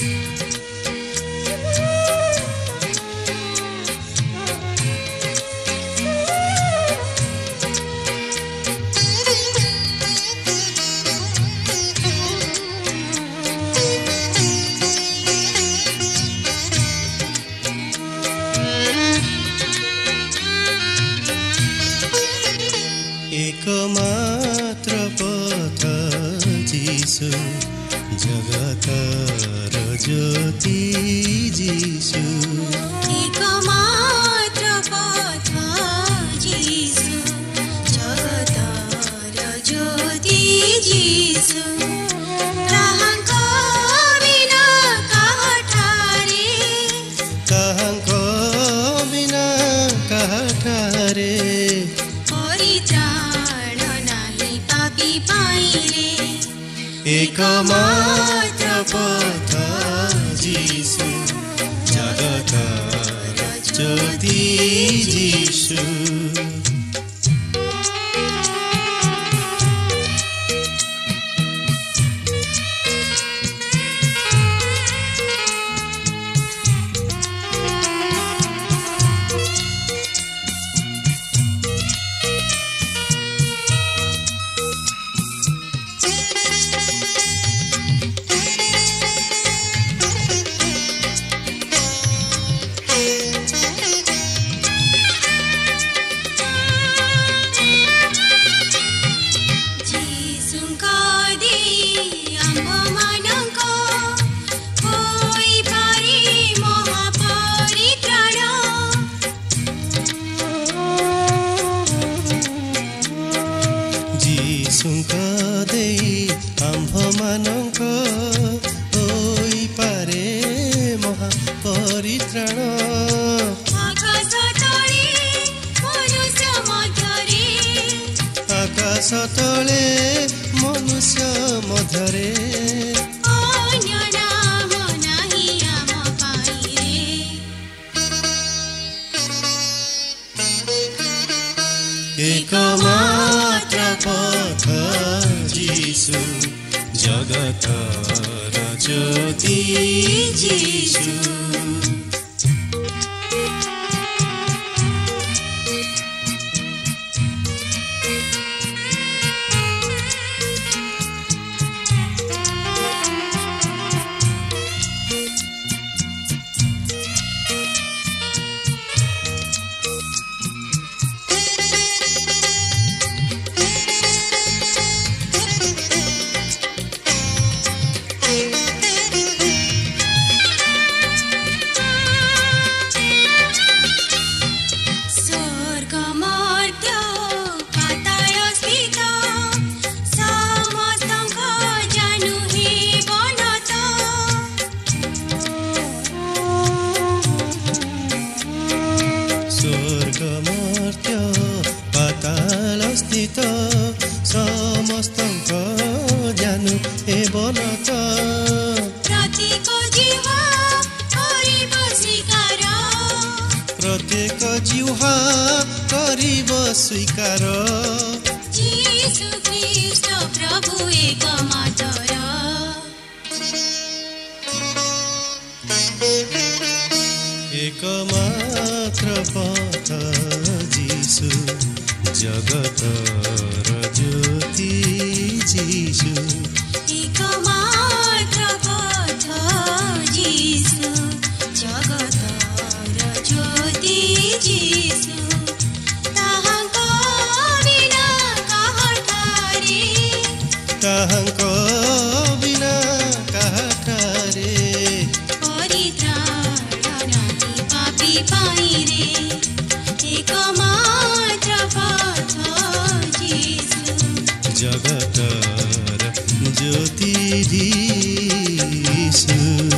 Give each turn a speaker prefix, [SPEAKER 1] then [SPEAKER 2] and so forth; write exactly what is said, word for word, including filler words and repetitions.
[SPEAKER 1] एकमात्र पथ जीशु जगतर ज्योति जीशु
[SPEAKER 2] एकमात्र पथ जीशु जगतर ज्योति जीशु कहाँको बिना कहाँ ठारे
[SPEAKER 1] कहाँको बिना कहाँ ठारे एकमात्र पथ जीशु जगतर ज्योति जीशु सतळे मनुष्य मधरे
[SPEAKER 2] अन्य नाम नाही आम पाइरे
[SPEAKER 1] एकमात्र पथ जीशु जगतर ज्योति जीशु समस्तଙ୍କ जानु ए बनत
[SPEAKER 2] प्रत्येक जीवा करिब स्वीकार
[SPEAKER 1] प्रत्येक जीवा करिब स्वीकार
[SPEAKER 2] यीशु ख्रीष्ट प्रभु एकमात्र
[SPEAKER 1] एकमात्र पथ जीशु जगतर ज्योति जीशु
[SPEAKER 2] एकमात्र पथ जीशु जगतर ज्योति जीशु ताहाँको बिना कहाँ ठारे
[SPEAKER 1] ताहाँको बिना कहाँ ठारे
[SPEAKER 2] परित्राण नाही पापी पाइरे एकमात्र पथ जीशु
[SPEAKER 1] जगतर ज्योति जीशु।